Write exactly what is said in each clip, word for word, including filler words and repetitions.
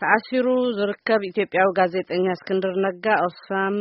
ተአሲሩ ዝርከብ ኢትዮጵያዊ ጋዜጠኛ እስክንድር ነጋ ኦክስፋም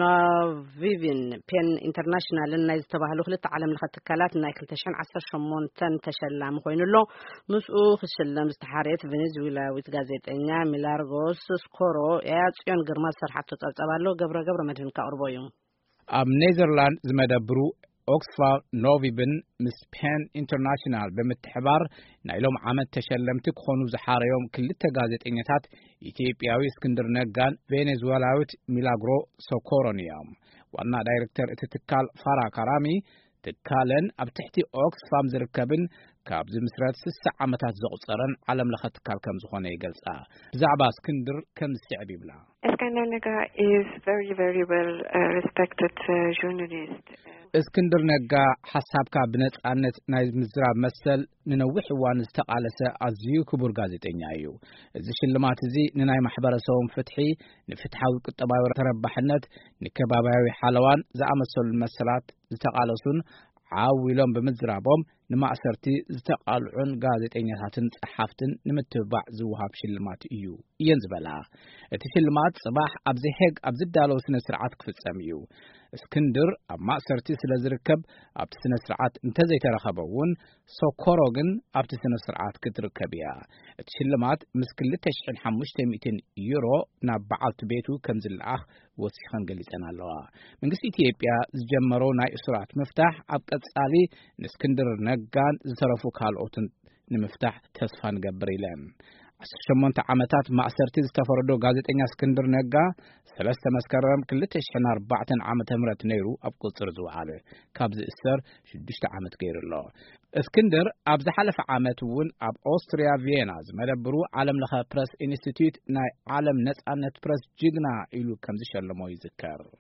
ኖቪቪን ፔን ኢንተርናሽናል ናይ ዝተባህሉ ክልተ ዓለም ለኸ ትካላት ናይ ክልተ ሺህ ዓሰርተ ሸሞንተ ተሸላሚ ኮይኑሎ ምስኡ ክሽለም ዝተሓርየት ቬኔዙዌላዊት ጋዜጠኛ ሚላርጎስ ስኮሮ ያጽዮን ግርማ ሰርሓቶ ጸብጸባሎ ገብረ ገብረ መድህን ካቅርቦዩ ኣብ ኔዘርላንድ ዝመደብሩ ኦክስፋም ኖቪቪን ምስ ፔን ኢንተርናሽናል በመተሕባር ናይሎም ዓመት ተሸለምቲ ክኾኑ ዝሓረዮም ክልተ ጋዜጠኛታት ኢትዮጵያዊ እስክንድር ነጋን ቬኔዙዌላዊት ሚላግሮ ሶኮሮን እዮም። ዋና ዳይሬክተር እቲ ትካል ፋራ ካራሚ ትካለን ኣብ ትሕቲ ኦክስፋም ዝርከብን ካብ ዝምስረት ስልሳ ዓመታት ዘቁፀረን ዓለም ለኸ ትካል ከም ዝኾነ ይገልጻ። ብዛዕባ እስክንድር ከም ዝስዕብ ይብላ። Iskandar Nega is very very well uh, respected uh, journalist. እስክንድር ነጋ ሐሳብካ ብነጻነት ናይ ምዝራብ መሰል ንነዊሕ እዋን ዝተቃለሰ ኣዝዩ ክቡር ጋዜጠኛ እዩ። እዚ ሽልማት እዚ ንናይ ማሕበረሰቦም ፍትሒ፣ ንፍትሓዊ ቁጠባዊ ተረባሕነት፣ ንከባቢያዊ ሓለዋን ዝኣመሰሉ መሰላት ዝተቃለሱን ዓዊሎም ብምዝራቦም ንማእሰርቲ ዝተቃልዑን ጋዜጠኛታትን ጸሓፍትን ንምትባዕ ዝውሃብ ሽልማት እዩ እየን ዝበላ። እቲ ሽልማት ጽባሕ ኣብ ዘሄግ ኣብ ዝዳለው ስነ ስርዓት ክፍጸም እዩ። እስክንድር ኣብ ማእሰርቲ ስለ ዝርከብ ኣብቲ ስነ ስርዓት እንተዘይተረኸበውን ሶኮሮ ግን ኣብቲ ስነ ስርዓት ክትርከብ እያ። እቲ ሽልማት ምስ ክልተ ሺህ ወሓሙሽተ ሚእቲ ዩሮ ናብ በዓልቲ ቤቱ ከም ዝለኣኽ ወሲኸን ገሊጸን ኣለዋ። መንግስቲ ኢትዮጵያ ዝጀመሮ ናይ እስራት ምፍታሕ ኣብ ቀጻሊ ንእስክንድር ነጋን ዝተረፉ ካልኦትን ንምፍታሕ ተስፋ ንገብር ኢለን። ዓሰርተ ሸሞንተ ዓመታት ማእሰርቲ ዝተፈረዶ ጋዜጠኛ እስክንድር ነጋ ሰለስተ መስከረም ክልተ ሺህ ወኣርባዕተ ዓመተ ምህረት ነይሩ ኣብ ቁጽር ዝወዓለ ካብ ዝእሰር ሽዱሽተ ዓመት ገይሩሎ። እስክንድር ኣብ ዝሓለፈ ዓመት እውን ኣብ ኦስትሪያ ቪየና ዝመደብሩ ዓለም ለኸ ፕረስ ኢንስቲትዩት ናይ ዓለም ነጻነት ፕረስ ጅግና ኢሉ ከም ዝሸለሞ ይዝከር።